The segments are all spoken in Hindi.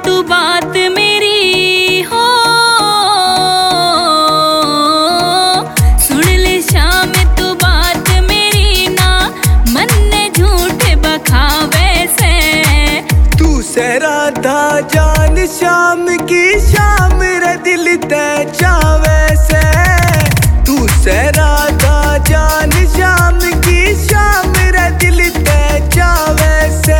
तू बात मेरी हो, सुन ले शाम तू बात मेरी ना, मन ने झूठे बखावे से। तू से राधा जान शाम की शाम रे दिल ते चावे से। तू से राधा जान शाम की शाम रे दिल ते चावे से।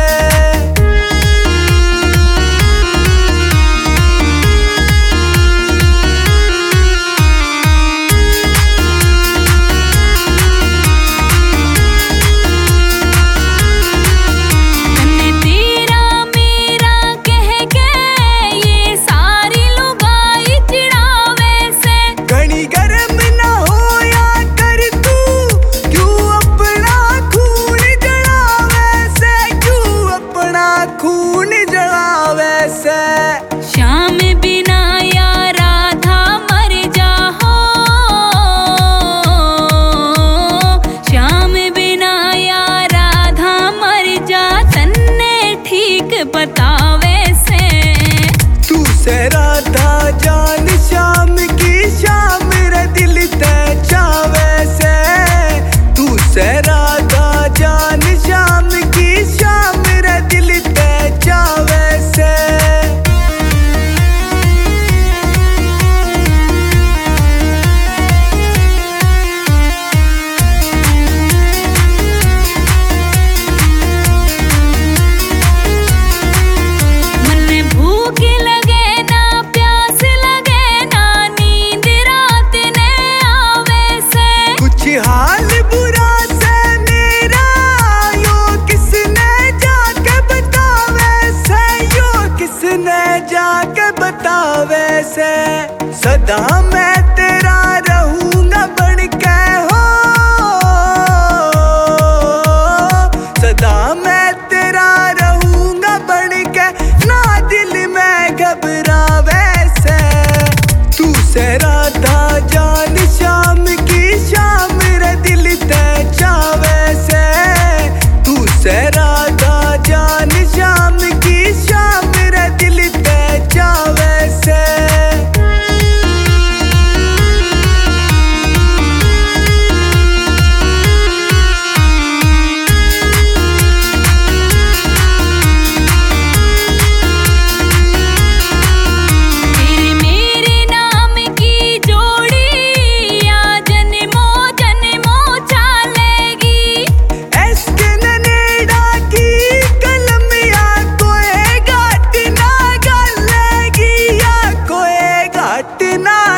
श्याम बिना या राधा मर जाओ, श्याम बिना या राधा मर जा, तन्ने ठीक बतावे से। तू से राधा जान शाम की शाम रे दिल ते चावे से। तू से राधा जान शाम की शाम रे दिल ते चावे से। हाल बुरा से मेरा यो किसने जाके बतावे से, यो किसने जाके बतावे से। सदा मैं तेरा रहूंगा बन के हो, सदा मैं तेरा रहूंगा बन के, ना दिल में घबरावे से। तू से राधा जान शाम की शाम दिल ते चावे से। तू से राधा जान शाम की शाम रे दिल ते चावे से। ना